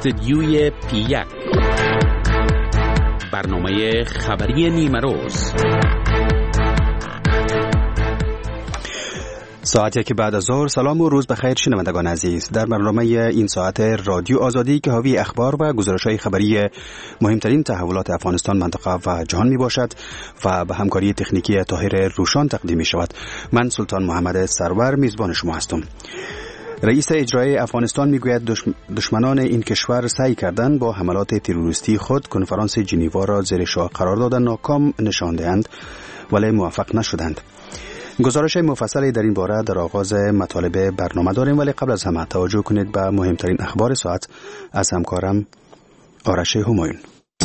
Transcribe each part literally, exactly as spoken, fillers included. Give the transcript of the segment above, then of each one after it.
استدیوی پی یک، برنامه خبری نیمه روز. ساعتی که بعد از ظهر. سلام و روز بخیر شنوندگان عزیز. در برنامه این ساعت رادیو آزادی که حاوی اخبار و گزارش‌های خبری مهمترین تحولات افغانستان، منطقه و جهان می باشد و به همکاری تکنیکی طاهر روشان تقدیم می شود. من سلطان محمد سرور میزبان شما هستم. رئیس اجرایی افغانستان میگوید دشمنان این کشور سعی کردند با حملات تروریستی خود کنفرانس ژنو را زیر شاه قرار دادن ناکام نشاندند ولی موفق نشدند. گزارش مفصلی در این باره در آغاز مطالب برنامه داریم، ولی قبل از همه توجه کنید به مهمترین اخبار ساعت از همکارم آرش همایون.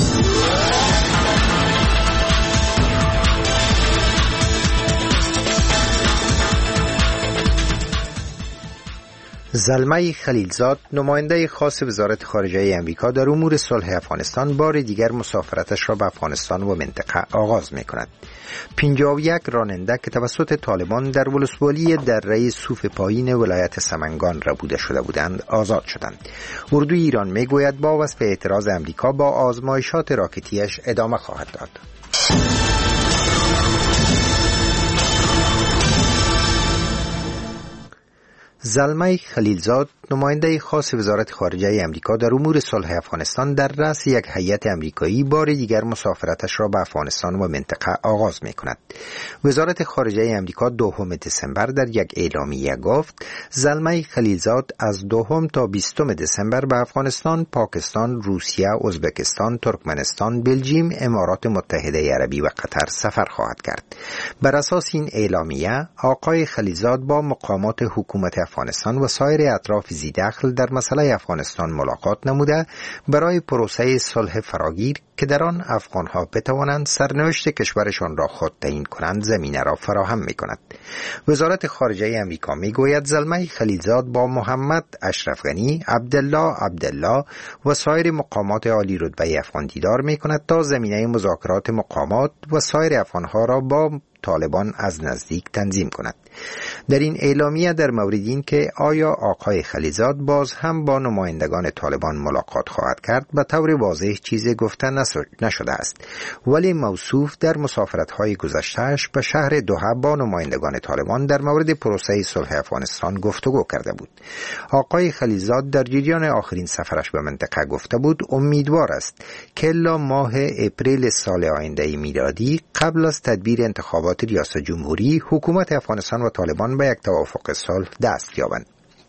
زلمه خلیلزاد، نماینده خاص وزارت خارجه امریکا در امور صلح افغانستان، بار دیگر مسافرتش را به افغانستان و منطقه آغاز می کند. پنجاه و یک راننده که توسط طالبان در ولسوالی دره صوف پایین ولایت سمنگان ربوده شده بودند آزاد شدند. اردوی ایران می گوید با وصف اعتراض امریکا با آزمایشات راکتیش ادامه خواهد داد. زلمه خلیلزاد، نماینده خاص وزارت خارجه امریکا در امور صلح افغانستان، در رأس یک هیئت امریکایی بار دیگر مسافرتش را به افغانستان و منطقه آغاز می کند. وزارت خارجه امریکا دوم دسامبر در یک اعلامیه گفت زلمه خلیلزاد از دوم تا بیستم دسامبر به افغانستان، پاکستان، روسیه، ازبکستان، ترکمنستان، بلژیم، امارات متحده عربی و قطر سفر خواهد کرد. بر اساس این اعلامیه، آقای خلیلزاد با مقامات حکومت افغانستان و سایر اطراف ذی دخل در مسئله افغانستان ملاقات نموده برای پروسه صلح فراگیر که در آن افغانها بتوانند سرنوشت کشورشان را خود تعیین کنند زمینه را فراهم می کند. وزارت خارجه امریکا می گوید زلمه خلیلزاد با محمد اشرف غنی، عبدالله عبدالله و سایر مقامات عالی رتبه افغان دیدار می کند تا زمینه مذاکرات مقامات و سایر افغانها را با طالبان از نزدیک تنظیم کند. در این اعلامیه در مورد این که آیا آقای خلیلزاد باز هم با نمایندگان طالبان ملاقات خواهد کرد به طور واضح چیزی گفته نشده است، ولی موصوف در مسافرت‌های گذشته‌اش به شهر دوحه با نمایندگان طالبان در مورد پروسه صلح افغانستان گفتگو کرده بود. آقای خلیلزاد در جریان آخرین سفرش به منطقه گفته بود امیدوار است که الا ماه اپریل سال آینده میلادی قبل از تدبیر انتخابات ریاست جمهوری حکومت افغانستان و طالبان به یک توافق صلح دست یابند.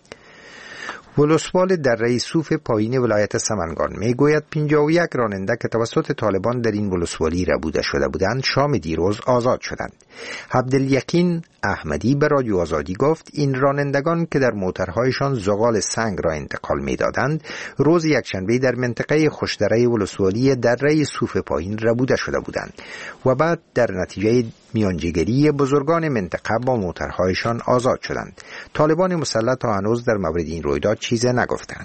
ولسوال دره صوف پایین ولایت سمنگان می گوید پنجاه و یک راننده که توسط طالبان در این ولسوالی ربوده شده بودند شام دیروز آزاد شدند. عبدالیقین احمدی به رادیو آزادی گفت این رانندگان که در موترهایشان زغال سنگ را انتقال می دادند روز یکشنبه در منطقه خوشدره ولسوالی دره صوف پایین ربوده شده بودند و بعد در نتیجه میانجیگری بزرگان منطقه با موترهایشان آزاد شدند. طالبان مسلح تا هنوز در مورد این رویداد چیزی نگفتند.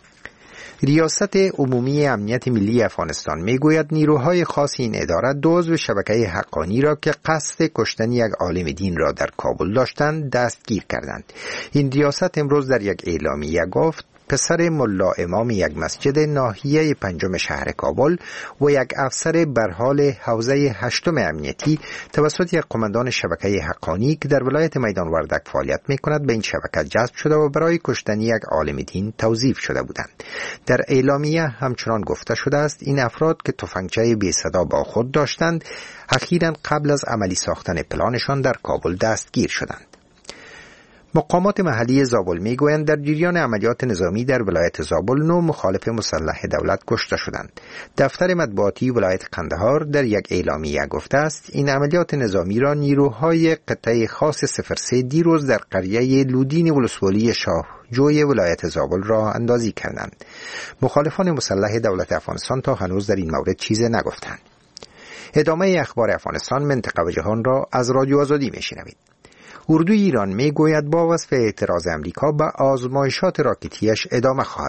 ریاست عمومی امنیت ملی افغانستان میگوید نیروهای خاص این اداره دو عضو شبکه حقانی را که قصد کشتن یک عالم دین را در کابل داشتند دستگیر کردند. این ریاست امروز در یک اعلامیه گفت پسر ملا امام یک مسجد ناحیه پنجم شهر کابل و یک افسر بر حال حوزه هشتم امنیتی توسط یک قماندان شبکه حقانی که در ولایت میدان وردک فعالیت می‌کند به این شبکه جذب شده و برای کشتن یک عالم دین توظیف شده بودند. در اعلامیه همچنان گفته شده است این افراد که تفنگچه بی صدا با خود داشتند اخیراً قبل از عملی ساختن پلانشان در کابل دستگیر شدند. مقامات محلی زابل میگویند در جریان عملیات نظامی در ولایت زابل نو مخالف مسلح دولت کشته شدند. دفتر مطبوعاتی ولایت قندهار در یک اعلامیه گفته است این عملیات نظامی را نیروهای قطعه خاص صفر سه دیروز در قریه لودین ولسوالی شاه جوی ولایت زابل را اندازی کردند. مخالفان مسلح دولت افغانستان تا هنوز در این مورد چیزی نگفتند. ادامه اخبار افغانستان، منطقه و جهان را از رادیو آزادی میشنوید. اردوی ایران می گوید با وصف اعتراض امریکا به آزمایشات راکتیش ادامه خواهد داد.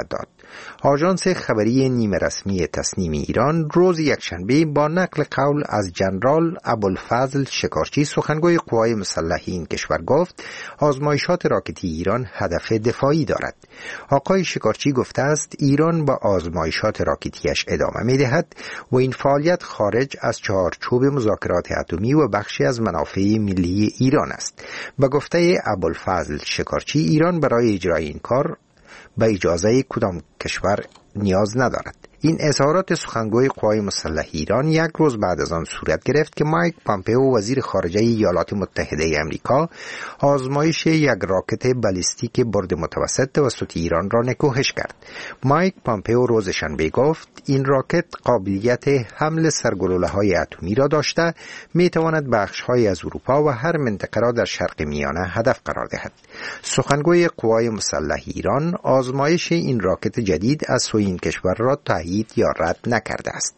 آژانس خبری نیمه رسمی تسنیم ایران روز یکشنبه با نقل قول از جنرال ابوالفضل شکارچی سخنگوی قوای مسلحه این کشور گفت آزمایشات راکتی ایران هدف دفاعی دارد. آقای شکارچی گفته است ایران با آزمایشات راکتیش ادامه می‌دهد و این فعالیت خارج از چارچوب مذاکرات اتمی و بخشی از منافع ملی ایران است. به گفته ابوالفضل شکارچی ایران برای اجرای این کار به اجازه کدام کشور نیاز ندارد. این اظهارات سخنگوی قوای مسلحه ایران یک روز بعد از آن صورت گرفت که مایک پامپئو وزیر خارجه ایالات متحده آمریکا آزمایش یک راکت بالیستیک برد متوسط توسط ایران را نکوهش کرد. مایک پامپئو روز شنبه گفت این راکت قابلیت حمل سرگلوله‌های اتمی را داشته می تواند بخش‌های از اروپا و هر منطقه را در شرق میانه هدف قرار دهد. سخنگوی قوای مسلحه ایران آزمایش این راکت جدید از سوی این کشور را تایید یا رد نکرده است.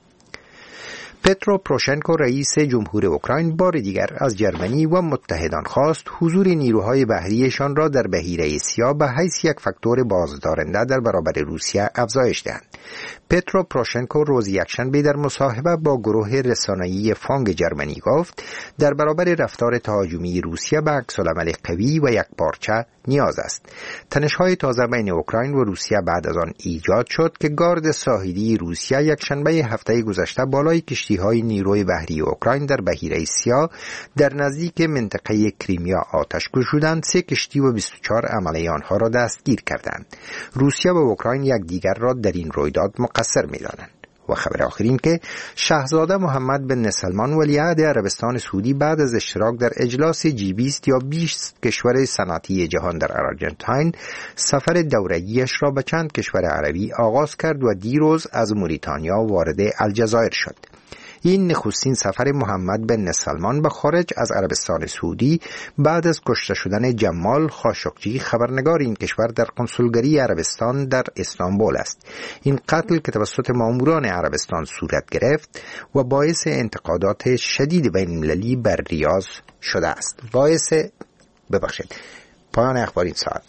پترو پروشنکو رئیس جمهور اوکراین بار دیگر از جرمنی و متحدان خواست حضور نیروهای بحریشان را در بحیره سیاه به حیث یک فاکتور بازدارنده در برابر روسیه افزایش دهند. پترو پروشنکو روز یکشنبه در مصاحبه با گروه رسانه‌ای فانگ جرمنی گفت در برابر رفتار تهاجمی روسیه به عکس‌العمل قوی و یکپارچه نیاز است. تنش‌های تازه بین اوکراین و روسیه بعد از آن ایجاد شد که گارد ساحلی روسیه یکشنبه هفته گذشته بالای کشتی‌های نیروی بحری اوکراین در بحیره سیاه در نزدیک منطقه کریمیا آتش گشودند. سه کشتی و بیست و چهار عمله آنها را دستگیر کردند. روسیه و اوکراین یکدیگر را در این رویداد مقصر می‌دانند. و خبر آخرین که شاهزاده محمد بن سلمان ولیعهد عربستان سعودی بعد از اشتراک در اجلاس جی بیست یا بیست کشور صنعتی جهان در آرژانتین سفر دوره‌ایش را به چند کشور عربی آغاز کرد و دیروز از موریتانیا وارد الجزایر شد. این نخستین سفر محمد بن سلمان به خارج از عربستان سعودی بعد از کشته شدن جمال خاشقجی خبرنگار این کشور در کنسولگری عربستان در استانبول است. این قتل که توسط ماموران عربستان صورت گرفت و باعث انتقادات شدید بین المللی بر ریاض شده است. باعث ببخشید پایان اخبار این ساعت.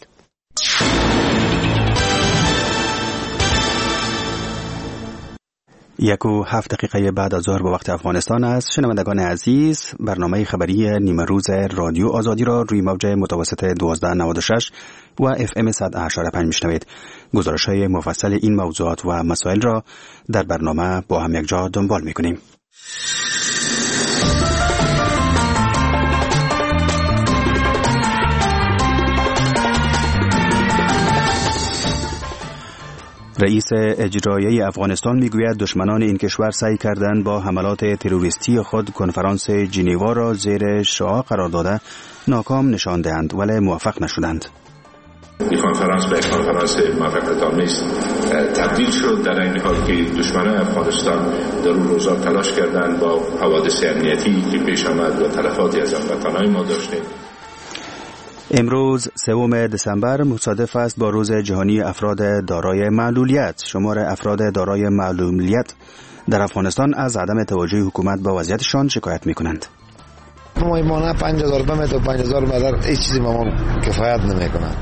یک و هفت دقیقه بعد از ظهر به وقت افغانستان است. شنوندگان عزیز، برنامه خبری نیمه روز رادیو آزادی را روی موج متوسط دوازده نود و شش و اف ام صد و هشت و پنج میشنوید. گزارش های مفصل این موضوعات و مسائل را در برنامه با هم یک جا دنبال میکنیم. رئیس اجرایی افغانستان میگوید دشمنان این کشور سعی کردند با حملات تروریستی خود کنفرانس ژنو را زیر شعار قرار داده ناکام نشان دهند ولی موفق نشدند. این کنفرانس به کنفرانس موفقیت‌آمیز تبدیل شد در این حال که دشمنان افغانستان در اون روزا تلاش کردند با حوادث امنیتی که پیش آمد و تلفاتی از هموطنان ما داشتیم. امروز سوم دسامبر مصادف است با روز جهانی افراد دارای معلولیت. شمار افراد دارای معلولیت در افغانستان از عدم توجه حکومت به وضعیتشان شکایت می‌کنند. مایمانه پنج هزار روپیه تا پنج هزار روپیه هیچ چیزی ما کفایت نمی‌کنه.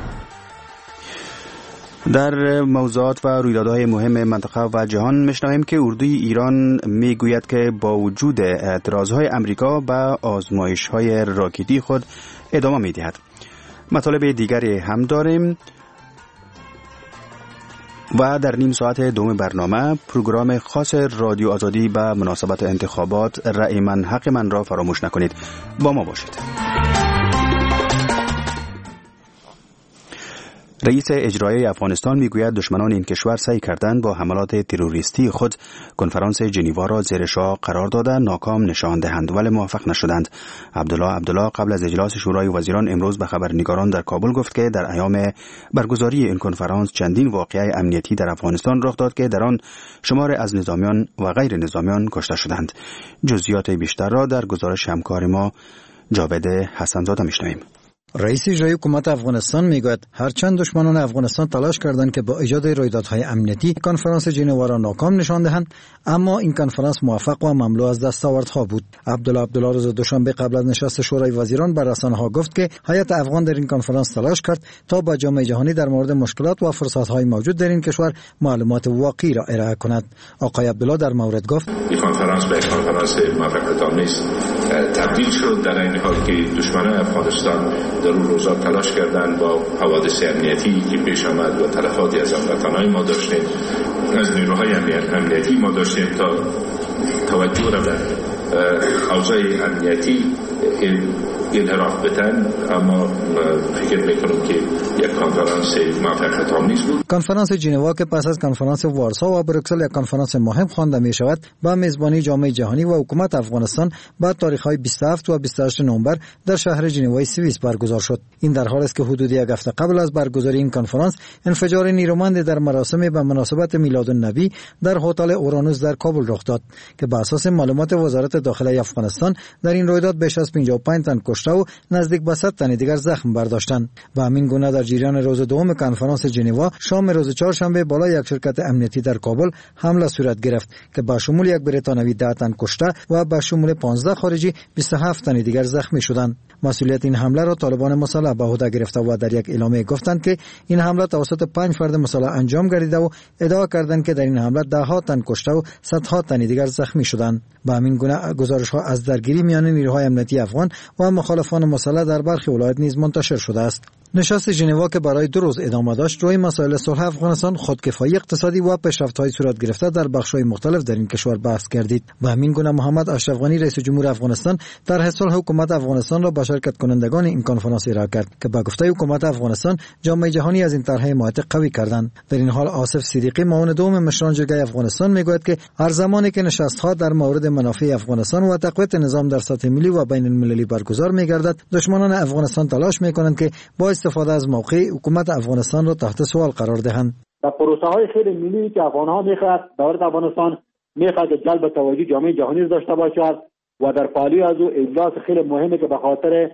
در موضوعات و رویدادهای مهم منطقه و جهان میشنویم که اردوی ایران میگوید که با وجود اعتراضهای امریکا به آزمایش‌های راکتی خود ادامه می‌دهد. مطالب دیگری هم داریم و در نیم ساعت دوم برنامه پروگرام خاص رادیو آزادی به مناسبت انتخابات رأی من حق من را فراموش نکنید. با ما باشید. رئیس اجرایی افغانستان میگوید دشمنان این کشور سعی کردند با حملات تروریستی خود کنفرانس ژنو را زیر شعار قرار داده ناکام نشان دهند ولی موفق نشدند. عبدالله عبدالله قبل از اجلاس شورای وزیران امروز به خبرنگاران در کابل گفت که در ایام برگزاری این کنفرانس چندین واقعه امنیتی در افغانستان رخ داد که در آن شمار از نظامیان و غیر نظامیان کشته شدند. جزئیات بیشتر را در گزارش همکار ما جاوید حسن‌زاده میشنویم. رئیس اجرایی حکومت افغانستان میگوید هرچند دشمنان افغانستان تلاش کردند که با ایجاد رویدادهای امنیتی کنفرانس ژنوا را ناکام نشان دهند، اما این کنفرانس موفق و مملو از دستاوردها بود. عبدالله عبدالله روز دوشنبه قبل از نشست شورای وزیران بر رسانه‌ها گفت که هیئت افغان در این کنفرانس تلاش کرد تا با جامعه جهانی در مورد مشکلات و فرصت‌های موجود در این کشور معلومات واقعی را ارائه کند. آقای عبدالله در مورد گفت این کنفرانس به کنفرانس موفقیت‌آمیز تبدیل شد، در این حال که دشمنان افغانستان در اون روزا تلاش کردند با حوادث امنیتی که پیش آمد و تلفاتی از هموطنان ما داشتیم، از نیروهای امنیتی ما داشتیم تا توجه را به اوضاع امنیتی انحراف بدن، اما فکر میکنم که یک کنفرانس موفقیت آمیز بود. کنفرانس ژنوا که پس از کنفرانس وارسا و بروکسل یک کنفرانس مهم خوانده می شود، با میزبانی جامعه جهانی و حکومت افغانستان با تاریخ‌های بیست و هفت و بیست و هشت نوامبر در شهر ژنوای سوئیس برگزار شد. این در حالی است که حدود یک هفته قبل از برگزاری این کنفرانس انفجار نیرومند در مراسم به مناسبت میلادالنبی در هتل اورانوس در کابل رخ داد که بر اساس معلومات وزارت داخله افغانستان در این رویداد بیش از پنجاه و پنج تن کشته و نزدیک به صد تن دیگر زخم برداشتند. و همین گونه در جریان روز دوم کنفرانس ژنوا شام روز چهارشنبه بالای یک شرکت امنیتی در کابل حمله صورت گرفت که با شمول یک بریتانوی ده تن کشته و با شمول پانزده خارجی بیست و هفت تن دیگر زخمی شدند. مسئولیت این حمله را طالبان مسلح به عهده گرفته و در یک اعلامیه گفتند که این حمله توسط پنج فرد مسلح انجام گردیده و ادعا کردند که در این حمله ده ها تن کشته و صدها تن دیگر زخمی شدند. با همین گونه گزارش‌ها از درگیری میان نیروهای امنیتی افغان و مخالفان مسلح در برخی ولایات نیز منتشر شده است. نشست ژنوا که برای دو روز ادامه داشت روی مسائل صلح افغانستان، خودکفایی اقتصادی و پیشرفت‌های صورت گرفته در بخش‌های مختلف در این کشور بحث گردید. و همین گونه محمد اشرف غنی رئیس جمهور افغانستان طرح صلح حکومت افغانستان را به شرکت کنندگان این کنفرانس ارائه کرد که با گفته حکومت افغانستان جامعه جهانی از این طرح حمایت قوی کردند. در این حال آصف صدیقی معاون دوم مشران جرگه افغانستان میگوید که هر زمانی که نشست‌ها در مورد منافع افغانستان و تقویت نظام در سطح ملی و بین المللی برگزار می‌گردد، دشمنان افغانستان تلاش می‌کنند که با استفاده از موقع حکومت افغانستان را تحت سوال قرار دهند. در پروسه‌های خیلی ملی که افغان‌ها می‌خواهد دولت افغانستان می‌خواهد که جلب توجه جامعه جهانی را داشته باشد و در پالی از او اجلاس خیلی مهمی که به خاطر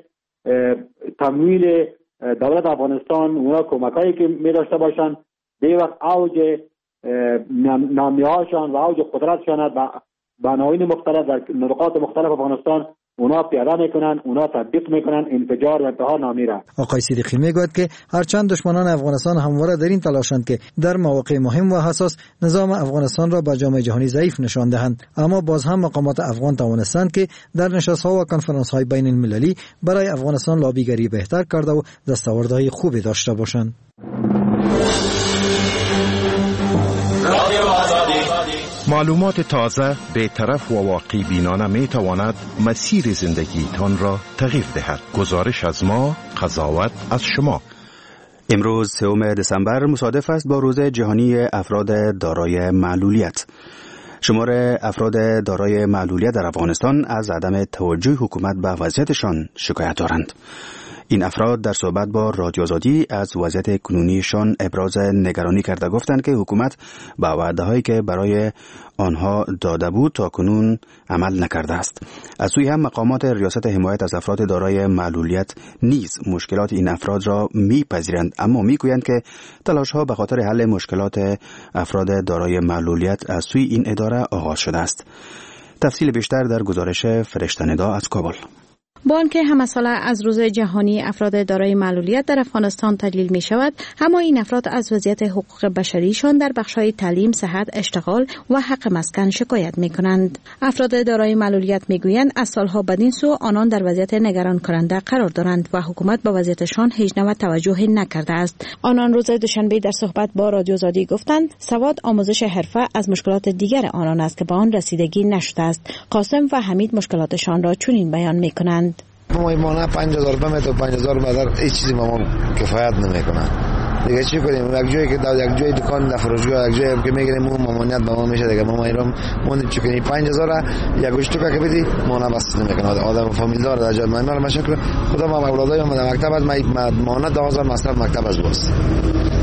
تمویل دولت افغانستان اونا کمکایی که می داشته باشند به وقت اوج نامیهاشان و اوج قدرتشان و بناوین مختلف در نقاط مختلف افغانستان اونا پیاده میکنن، اونا تطبیق میکنن انفجار و انتحار نامی را. آقای صدیقی میگوید که هرچند دشمنان افغانستان همواره در این تلاشند که در مواقع مهم و حساس نظام افغانستان را به جامعه جهانی ضعیف نشان دهند، اما باز هم مقامات افغان توانستند که در نشست‌ها و کنفرانس‌های بین المللی برای افغانستان لابیگری بهتر کرده و دستاوردهای خوبی داشته باشند. معلومات تازه، بی‌طرف و واقعی بینانه می تواند مسیر زندگیتان را تغییر دهد. گزارش از ما، قضاوت از شما. امروز سوم دسامبر مصادف است با روز جهانی افراد دارای معلولیت. شمار افراد دارای معلولیت در افغانستان از عدم توجه حکومت به وضعیتشان شکایت دارند. این افراد در صحبت با رادیو آزادی از وضعیت کنونیشان ابراز نگرانی کرده، گفتند که حکومت با وعده‌هایی که برای آنها داده بود تا کنون عمل نکرده است. از سوی هم مقامات ریاست حمایت از افراد دارای معلولیت نیز مشکلات این افراد را میپذیرند، اما میگویند که تلاش‌ها به خاطر حل مشکلات افراد دارای معلولیت از سوی این اداره آغاز شده است. تفصیل بیشتر در گزارش فرشته ندا از کابل. با آنکه همه ساله از روز جهانی افراد دارای معلولیت در افغانستان تجلیل می شود، اما این افراد از وضعیت حقوق بشریشان در بخش‌های تعلیم، صحت، اشتغال و حق مسکن شکایت می کنند. افراد دارای معلولیت می گویند از سالها بدین سو آنان در وضعیت نگران کننده قرار دارند و حکومت به وضعیتشان هیچ نوع توجه نکرده است. آنان روز دوشنبه در صحبت با رادیو آزادی گفتند سواد، آموزش حرفه از مشکلات دیگر آنان است که به آن رسیدگی نشده است. قاسم و حمید مشکلاتشان را چنین بیان می کنند. ما مانا پنج هزار روپیه میتو پنج هزار بدر هیچ چیزی ما کفایت نمیکنه. دیگه چی کنیم؟ یک جایی که در یک جای دکان در فروشگاه یک جایی که میگیریم ما مامانیت به ما میشه دیگه. ما ایران موندیم چی کنیم؟ پنج هزار یک گوشت تو که بدی مانا بس نمیکنه. آدم فامیل دار در جای من مشکل خدا ما اولادای ما در مکتب از ما مانا دو هزار مصرف مکتب از باز.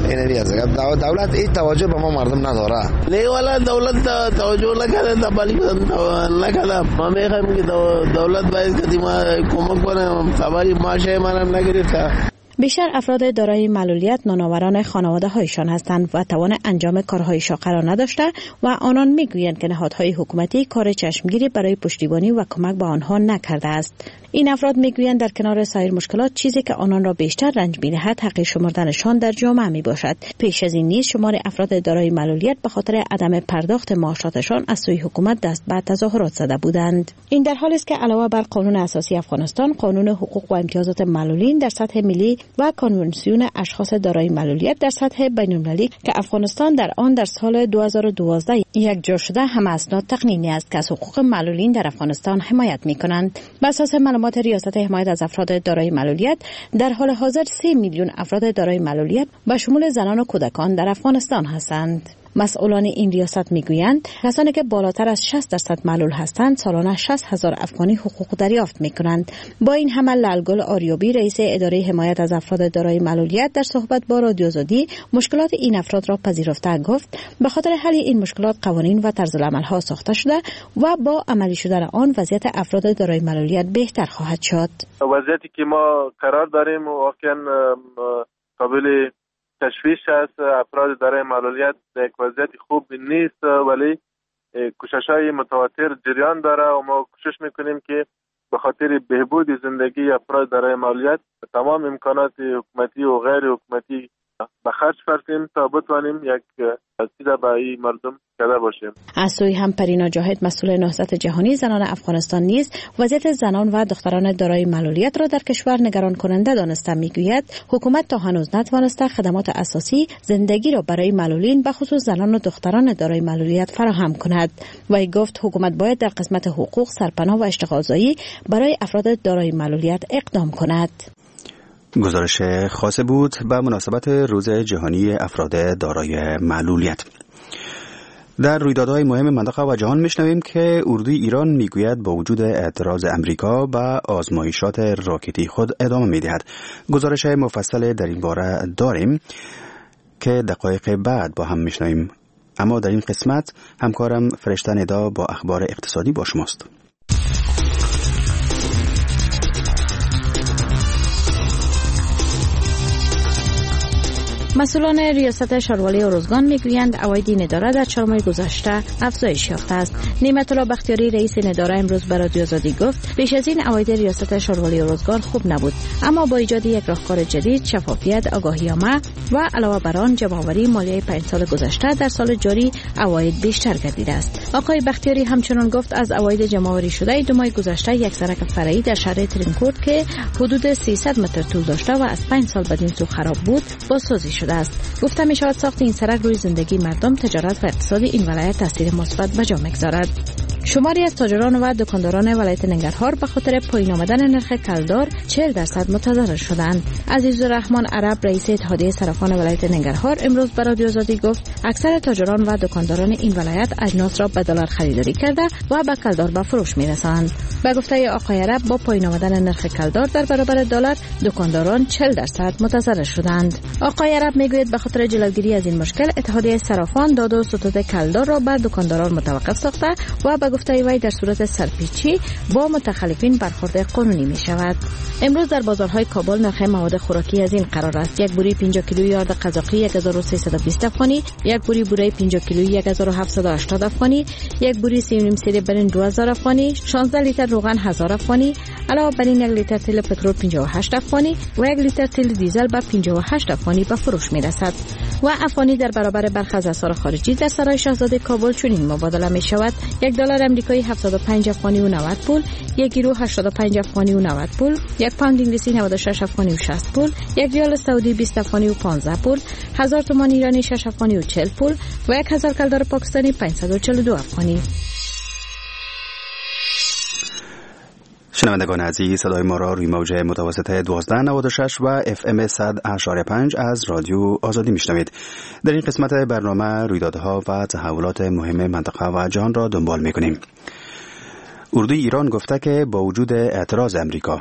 این دیگه است. دولت این توجه به ما مردم نداره. نه والا دولت توجه نکرده، تبالی نکرده. ما میخوایم که دولت باید که ما کمک کنه، تبالی ماشه منم نگرفته. بیشتر افراد دارای معلولیت نانآوران خانواده هایشان هستند و توان انجام کارهای شاق را نداشته و آنان میگویند که نهادهای حکومتی کار چشمگیری برای پشتیبانی و کمک به آنها نکرده است. این افراد میگویند در کنار سایر مشکلات چیزی که آنان را بیشتر رنج می‌دهد حق شمردنشان در جامعه میباشد. پیش از این نیز شمار افراد دارای معلولیت به خاطر عدم پرداخت معاشاتشان از سوی حکومت دست به تظاهرات زده بودند. این در حالی است که علاوه بر قانون اساسی افغانستان، قانون حقوق و امتیازات معلولین در سطح ملی و کنوانسیون اشخاص دارای معلولیت در سطح بین‌المللی که افغانستان در آن در سال دو هزار و دوازده یک جا شده، همه اسناد تقنینی است که از حقوق معلولین در افغانستان حمایت می‌کنند. بر اساس معلومات ریاست حمایت از افراد دارای معلولیت، در حال حاضر سه میلیون افراد دارای معلولیت به شمول زنان و کودکان در افغانستان هستند. مسئولان این ریاست میگویند کسانی که بالاتر از شصت درصد معلول هستند سالانه شصت هزار افغانی حقوق دریافت میکنند. با این همه لالگل آریابی رئیس اداره حمایت از افراد دارای معلولیت در صحبت با رادیو آزادی مشکلات این افراد را پذیرفته گفت به خاطر حل این مشکلات قوانین و طرز العمل ها ساخته شده و با عملی شدن آن وضعیت افراد دارای معلولیت بهتر خواهد شد. وضعیتی که ما قرار داریم واقعا قابل تشویش است. افراد دارای معلولیت در یک وضعیت خوب نیست، ولی کوشش‌های متواتر جریان داره و ما کوشش میکنیم که به خاطر بهبود زندگی افراد دارای معلولیت تمام امکانات حکومتی و غیر حکومتی به خرج فرسیم تا بتوانیم یک چیز برای مردم کرده باشیم. از سوی هم پرینا جاهد مسئول نهضت جهانی زنان افغانستان نیز وضعیت زنان و دختران دارای معلولیت را در کشور نگران کننده دانسته میگوید حکومت تا هنوز نتوانسته خدمات اساسی زندگی را برای معلولین به خصوص زنان و دختران دارای معلولیت فراهم کند. وی گفت حکومت باید در قسمت حقوق، سرپناه و اشتغالزایی برای افراد دارای معلولیت اقدام کند. گزارش خاص بود به مناسبت روز جهانی افراد دارای معلولیت. در رویدادهای مهم منطقه و جهان میشنویم که اردوی ایران میگوید با وجود اعتراض امریکا به آزمایشات راکتی خود ادامه میدهد. گزارش مفصل در این باره داریم که دقایق بعد با هم میشنویم، اما در این قسمت همکارم فرشته ندا با اخبار اقتصادی با شماست. مسئولان ریاست شاروالی اروزگان میگویند عواید این اداره در چهار ماه گذشته افزایش یافته است. نعمت الله بختیاری رئیس این اداره امروز به رادیو آزادی گفت پیش از این عواید ریاست شاروالی اروزگان خوب نبود، اما با ایجاد یک راهکار جدید، شفافیت، آگاهی‌نامه و علاوه بر آن جمع‌آوری مالیه پنج سال گذشته در سال جاری عواید بیشتر گردیده است. آقای بختیاری همچنان گفت از عواید جمع‌آوری شده دو ماه گذشته یک سرک فرعی در شهر ترینکورد که حدود سیصد متر طول داشته و از پنج سال بدین سو خراب بود بازسازی شده است. گفته می شود ساخت این سرک روی زندگی مردم، تجارت و اقتصاد این ولایت تاثیر مثبت به جا می‌گذارد. شماری از تاجران و دکانداران ولایت ننگرهار به خاطر پایین آمدن نرخ کلدار چهل درصد متضرر شدند. عزیزالرحمن عرب رئیس اتحادیه صرافان ولایت ننگرهار امروز به رادیو آزادی گفت اکثر تاجران و دکانداران این ولایت اجناس را به دلار خریداری کرده و به کلدار به فروش می‌رسانند. به گفته آقای عرب با پایین آمدن نرخ کلدار در برابر دلار دکانداران چهل درصد متضرر شدند. آقای عرب میگوید به خاطر جلوگیری از این مشکل اتحادیه صرافان داد و ستود کلدار را بر دکانداران متوقف ساخته و به گفته وی در صورت سرپیچی با متخلفین برخورد قانونی می شود. امروز در بازارهای کابل نرخ مواد خوراکی از این قرار است: یک بوری پنجاه کیلویی آرد قزاقی یک هزار و سیصد و بیست افغانی، یک بوری بوره پنجاه کیلویی یک هزار و هفتصد و هشتاد افغانی، یک بوری سی و نیم سری برنج دو هزار افغانی، شانزده لیتر روغن هزار افغانی، علاوه بر این یک لیتر تیل پترول پنجاه و هشت افغانی و یک لیتر تیل دیزل به پنجاه و هشت افغانی به فروش می رسد. و افغانی در برابر برخی از اسعار خارجی در سرای شاهزاده کابل چنین مبادله می شود: یک دلار آمریکایی هفتاد و پنج افغانی و نود پول، یک یورو هشتاد و پنج افغانی و نود پول، یک پوند انگلیسی نود و شش افغانی و شصت پول، یک ریال سعودی بیست افغانی و پانزده پول، هزار تومان ایرانی شش افغانی و چهل پول و یک هزار کلدار پاکستانی پانصد و چهل و دو افغانی. شنوندگان عزیز، صدای ما را روی موج متوسط دوازده نود و شش و اف ام صد اشاره پنج از رادیو آزادی میشنوید. در این قسمت برنامه رویدادها و تحولات مهم منطقه و جهان را دنبال میکنیم. اردوی ایران گفته که با وجود اعتراض امریکا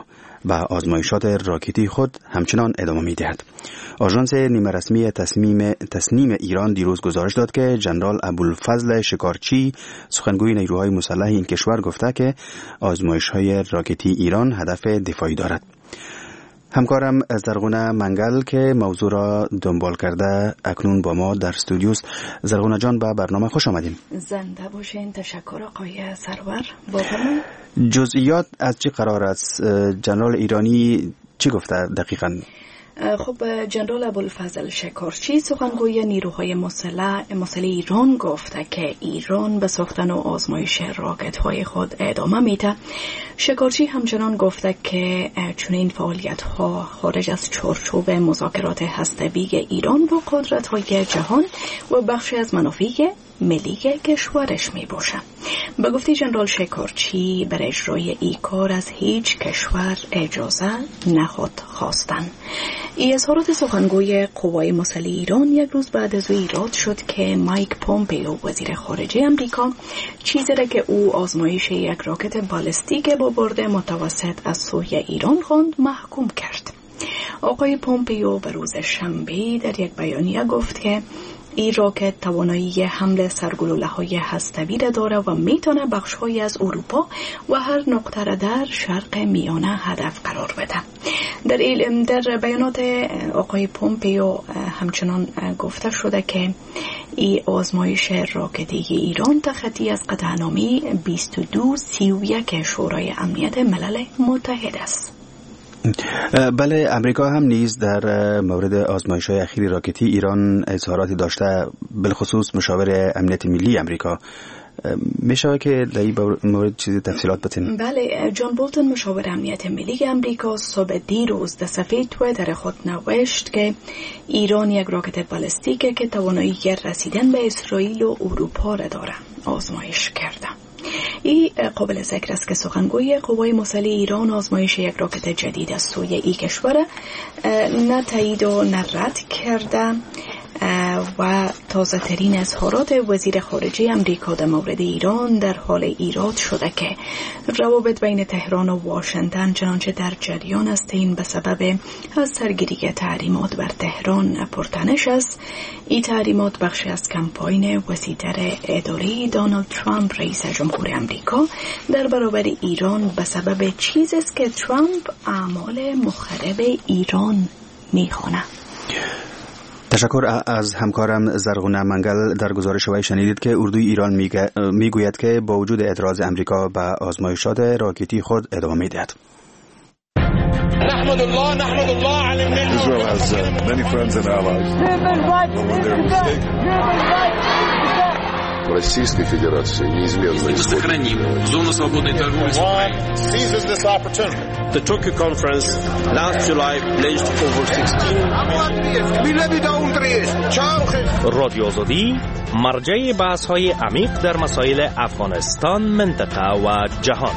و آزمایشات راکتی خود همچنان ادامه می‌دهد. آژانس نیمه رسمی تصمیم تسنیم ایران دیروز گزارش داد که ژنرال ابوالفضل شکارچی سخنگوی نیروهای مسلح این کشور گفته که آزمایش‌های راکتی ایران هدف دفاعی دارد. همکارم زرغونه منگل که موضوع را دنبال کرده اکنون با ما در استودیوست. زرغونه جان، به برنامه خوش آمدین. زنده باشین. تشکر آقای سرور. بفرمایید. جزئیات از چه قرار است؟ ژنرال ایرانی چی گفته دقیقاً؟ خب جنرال ابوالفضل شکارچی سخنگوی نیروهای مسلح مسلح ایران گفته که ایران به ساختن و آزمایش راکت‌های خود ادامه میده. شکارچی همچنان گفته که چنین فعالیت‌ها خارج از چارچوب مذاکرات هسته‌ای ایران با قدرت‌های جهان و بخشی از منافع ملی کشورش می باشه. به گفته ژنرال شکارچی برای اجرای این کار از هیچ کشور اجازه نخواهد خواستن. این اظهارات سخنگوی قوای مسلح ایران یک روز بعد از او ایراد شد که مایک پومپیو وزیر خارجه امریکا چیزی را که او آزمایش یک راکت بالستیک با برد متوسط از سوی ایران خواند محکوم کرد. آقای پومپیو به روز شنبه در یک بیانیه گفت که این راکت توانایی حمل سرگلوله‌های هسته‌ای را دارد و میتونه بخش‌هایی از اروپا و هر نقطه را در شرق میانه هدف قرار بده. در در بیانات آقای پومپیو همچنان گفته شده که این آزمایش راکتی ایران تخطی از قطعنامه بیست و دو سی و یک شورای امنیت ملل متحد است. بله، امریکا هم نیز در مورد آزمایش‌های اخیر راکتی ایران اظهاراتی داشته، بالخصوص مشاور امنیت ملی امریکا. میشه که در این مورد چیزی تفصیلات بتین؟ بله، جان بولتون مشاور امنیت ملی امریکا صبح دیروز در صفحه توییتر خود نوشت که ایران یک راکت بالستیک که توانایی رسیدن به اسرائیل و اروپا را داره آزمایش کرده. این قابل ذکر است که سخنگوی قوای مسلح ایران آزمایش یک راکت جدید از سوی این کشور نه تایید و نه رد کرده و تازه ترین اظهارات وزیر خارجه امریکا در مورد ایران در حال ایراد شده که روابط بین تهران و واشنگتن چنانچه در جریان است. این به سبب از سرگیری تحریمات بر تهران پرتنش است. این تحریمات بخشی از کمپاین وسیع‌تر اداره دونالد ترامپ رئیس جمهور امریکا در برابر ایران به سبب چیزی است که ترامپ اعمال مخرب ایران می‌خواند. تشکر از همکارم زرغونه منگل. در گزارش وی شنیدید که اردوی ایران میگوید که با وجود اعتراض امریکا به آزمایشات راکتی خود ادامه میدهد. نحمد الله نحمد الله علی النعمة. Israel has uh, many friends and allies. When they're mistaken. Российской Федерации неизменно сохраним зону свободной торговли. Seizes this opportunity. The Tokyo conference last July pledged over sixteen. رادیو آزادی مرجع بحث‌های عمیق در مسائل افغانستان، منطقه و جهان.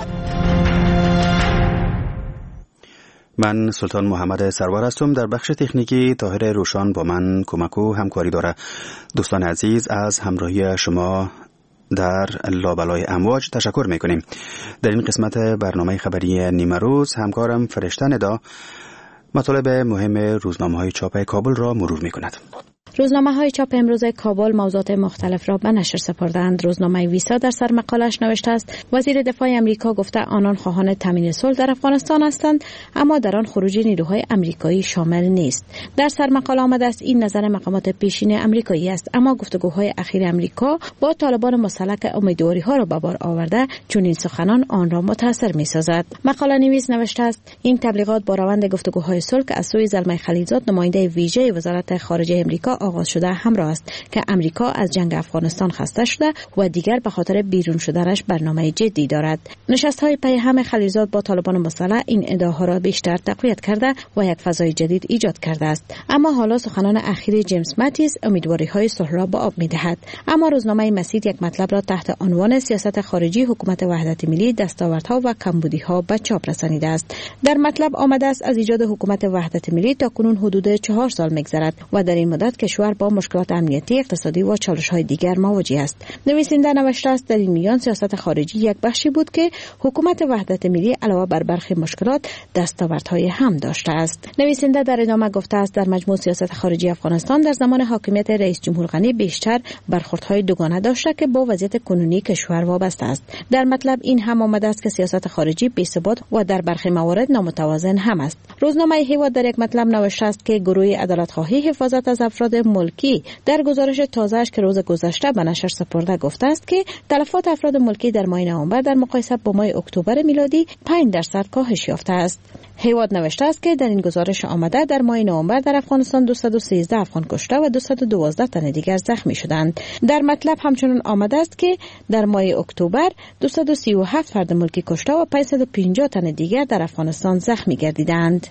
من سلطان محمد سروار هستم. در بخش تکنیکی طاهر روشان با من کمک و همکاری داره. دوستان عزیز، از همراهی شما در لابلای امواج تشکر میکنیم. در این قسمت برنامه خبری نیمه روز همکارم فرشته ندا مطالب مهم روزنامه‌های چاپ کابل را مرور میکند. روزنامه های چاپ امروز کابل موضوعات مختلف را به نشر سپردند. روزنامه ویسا در سر مقالش نوشته است وزیر دفاع امریکا گفته آنان خواهان تامین صلح در افغانستان هستند، اما در آن خروج نیروهای آمریکایی شامل نیست. در سر مقاله آمده است این نظر مقامات پیشین آمریکایی است، اما گفتگوهای اخیر آمریکا با طالبان مسلح امیدواری ها را به بار آورده چون این سخنان آن را متاثر می سازد. مقاله نویس نوشته است این تبلیغات با روند گفتگوهای صلح که از سوی زلمه خلیلزاد نماینده ویژه وزارت خارجه آمریکا آغاز شده همراه است که امریکا از جنگ افغانستان خسته شده و دیگر به خاطر بیرون شدنش برنامه جدی دارد. نشست‌های پیهم خلیلزاد با طالبان مسلح این ادعاها را بیشتر تقویت کرده و یک فضای جدید ایجاد کرده است. اما حالا سخنان اخیر جیمز ماتیس امیدواری‌های صلح را به آب می‌دهد. اما روزنامه مسید یک مطلب را تحت عنوان سیاست خارجی حکومت وحدت ملی دستاوردها و کمبودی‌ها به چاپ رسانیده است. در مطلب آمده است از ایجاد حکومت وحدت ملی تا کنون حدود چهار سال می‌گذرد و در این مدت کشور کشور با مشکلات امنیتی، اقتصادی و چالش‌های دیگر مواجه است. نویسنده نوشته است در این میان سیاست خارجی یک بخشی بود که حکومت وحدت ملی علاوه بر برخی مشکلات دستاوردهای هم داشته است. نویسنده در ادامه گفته است در مجموع سیاست خارجی افغانستان در زمان حاکمیت رئیس جمهور غنی بیشتر برخوردهای دوگانه داشته که با وضعیت کنونی کشور وابسته است. در مطلب این هم آمده است که سیاست خارجی بی‌ثبات و در برخی موارد نامتوازن هم است. روزنامه هیواد در یک مطلب نوشته است که گروه عدالت‌خواهی حفاظت از افراد ملکی در گزارش تازه‌اش که روز گذشته به نشر سپرده گفته است که تلفات افراد ملکی در ماه نوامبر در مقایسه با ماه اکتبر میلادی پنج درصد کاهش یافته است. هیواد نوشته است که در این گزارش آمده در ماه نوامبر در افغانستان دویست و سیزده افغان کشته و دویست و دوازده تن دیگر زخمی شدند. در مطلب همچنین آمده است که در ماه اکتبر دویست و سی و هفت فرد ملکی کشته و پانصد و پنجاه تن دیگر در افغانستان زخمی گردیدند.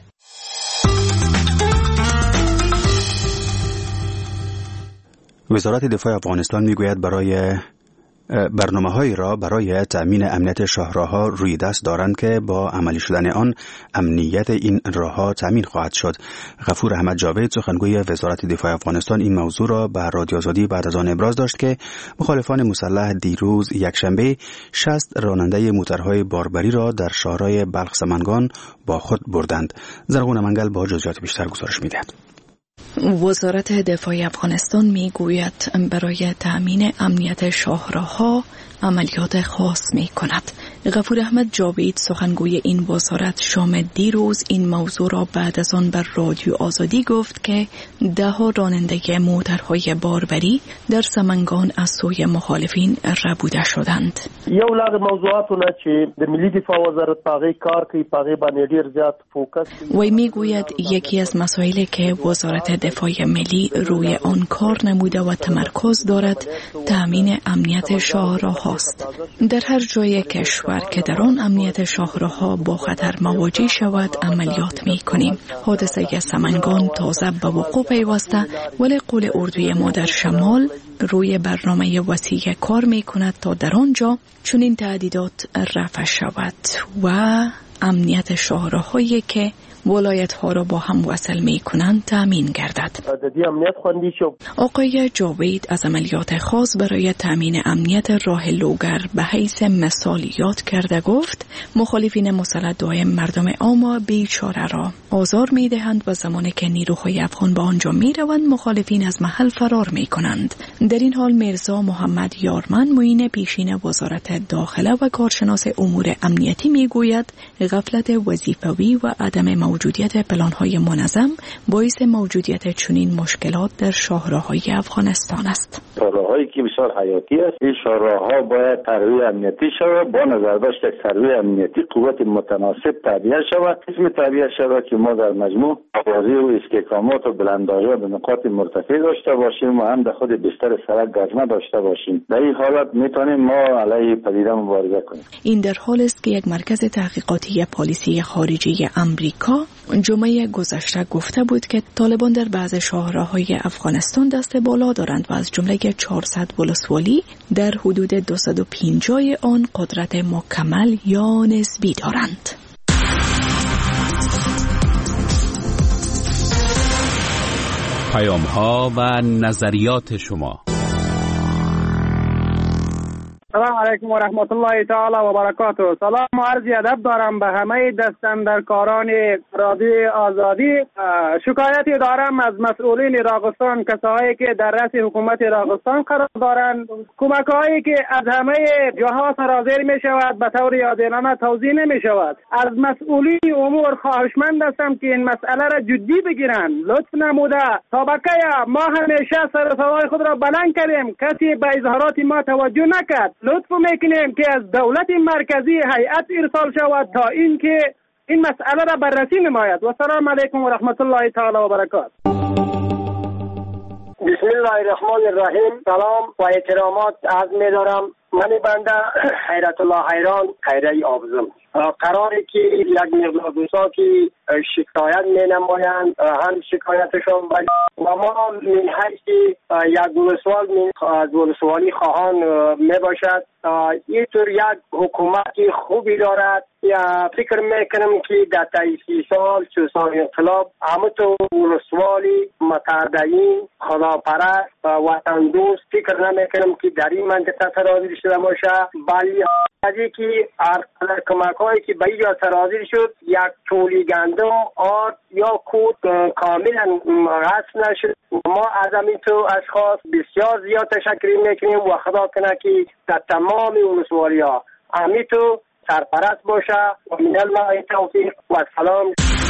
وزارت دفاع افغانستان میگوید برای برنامه‌هایی را برای تأمین امنیت شاهراه‌ها روی دست دارند که با عملی شدن آن امنیت این راه‌ها تأمین خواهد شد. غفور احمد جاوید سخنگوی وزارت دفاع افغانستان این موضوع را به رادیو آزادی بعد از آن ابراز داشت که مخالفان مسلح دیروز یکشنبه شصت راننده موترهای باربری را در شهرهای بلخ سمنگان با خود بردند. زرغون منگل با جزئیات بیشتر گزارش می‌دهد. وزارت دفاع افغانستان می گوید برای تأمین امنیت شاهراه‌ها عملیات خاص می کند. غفور احمد جاوید سخنگوی این وزارت شام دیروز این موضوع را بعد از آن بر رادیو آزادی گفت که ده ها راننده موترهای باربری در سمنگان از سوی مخالفین ربوده شدند. یو لغ موضوعاتونه چې د ملي دفاع وزارت پاغي کار کوي پاغي باندې ډیر زیات فوکس وی میگوید یکی از مسائلی که وزارت دفاع ملی روی آن کار نموده و تمرکز دارد تأمین امنیت شاهراه است. در هر جای کشور که در آن امنیت شاهراه‌ها با خطر مواجه شود عملیات می کنیم. حادثه سمنگان تازه به وقوع پیوسته ولی قول اردوی ما در شمال روی برنامه وسیع کار می کند تا در آنجا چنین تعدیدات رفع شود و امنیت شاهراه‌هایی که ولایت ها را با هم وصل می کنند تأمین گردد. آقای جاوید از عملیات خاص برای تأمین امنیت راه لوگر به حیث مثال یاد کرده گفت مخالفین مسلح دائم مردم عام و بیچاره را آزار می دهند و زمانی که نیروهای افغان به آنجا می روند مخالفین از محل فرار می کنند. در این حال میرزا محمد یارمن معین پیشین وزارت داخله و کارشناس امور امنیتی می گوید غفلت وظیفوی و عدم موجودیت پلان‌های منظم باعث موجودیت چنین مشکلات در شاهراه‌های افغانستان است. شاهراه‌هایی که بسیار حیاتی است، این شاهراه‌ها باید ترویج امنیتی شود، با نظر داشت یک ترویج امنیتی قوت متناسب تعبیه شود. اسم تعبیه شود که ما در مجموع آوازی و استحکامات و بلندآژا به نقاط مرتفع داشته باشیم و هم در خود بستر سرک گزمه داشته باشیم. در این حالت میتونیم ما علیه پدیده مبارزه کنیم. این در حال است که یک مرکز تحقیقاتی پالیسی خارجی امریکا جمعه گذشته گفته بود که طالبان در بعض شاهراه‌های افغانستان دست بالا دارند و از جمله چهارصد ولسوالی در حدود دویست و پنجاه آن قدرت مکمل یا نسبی دارند. پیام‌ها و نظریات شما. سلام علیکم و رحمت الله تعالی و برکاته. سلام و عرض ادب دارم به همه دستاندرکاران رادیو آزادی. شکایتی دارم از مسئولین راغستان، کسایی که در رأس حکومت راغستان قرار دارند. کمک‌هایی که از همه جاها سرازیر می شود به طور عادلانه توزیع نمی شود. از مسئولین امور خواهشمند هستم که این مسئله را جدی بگیرند. لطف نموده سابقه ما همیشه سر صدای خود را بلند کردیم، کسی به اظهارات ما توجه نکرد. لطف میکنیم که از دولت مرکزی هیئت ارسال شود تا اینکه این مسئله را بررسی نماید. و سلام علیکم و رحمت الله تعالی و برکاته. بسم الله الرحمن الرحیم. سلام و احترامات عرض می‌دارم. من بنده حیرت الله حیران خیره آبزم. قراره که یک مقدار دوستا که شکایت می نمایند هم شکایتشون و ما من حیث یک ولسوال من ولسوالی خواهان می باشد اینطور یک حکومتی خوبی دارد. یا فکر میکنم که در سی سال چه سال انقلاب همه تو ولسوالی متعددین خداپرست و وطن دوست فکر نمیکنم که در این منطقه سرازیر شده باشه، بلی از که هر کمک هایی که به اینجا سرازیر شد یک تولی گندم آرد یا کود کاملا غصب نشد. ما از همین تو اشخاص بسیار زیاد تشکر میکنیم و خدا کنه که در تمام ولسوالی ها همین تو سرپرست باشه و من الله توفیق و سلام.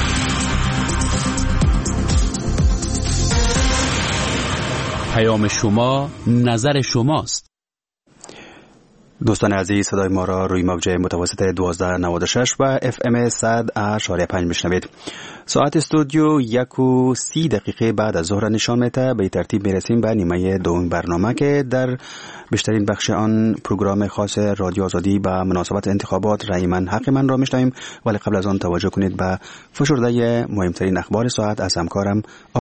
پیام شما نظر شماست. دوستان عزیز، صدای ما را روی موجه متوسط دوازده نود و شش و اف ام صد اشاری پنج میشنوید. ساعت استودیو یک و سی دقیقه بعد از ظهر نشان میده. به ترتیب میرسیم به نیمه دوم برنامه که در بیشترین بخش آن پروگرام خاص رادیو آزادی به مناسبت انتخابات رأی من حق من را میشنویم، ولی قبل از آن توجه کنید به فشرده مهمترین اخبار ساعت از همکارم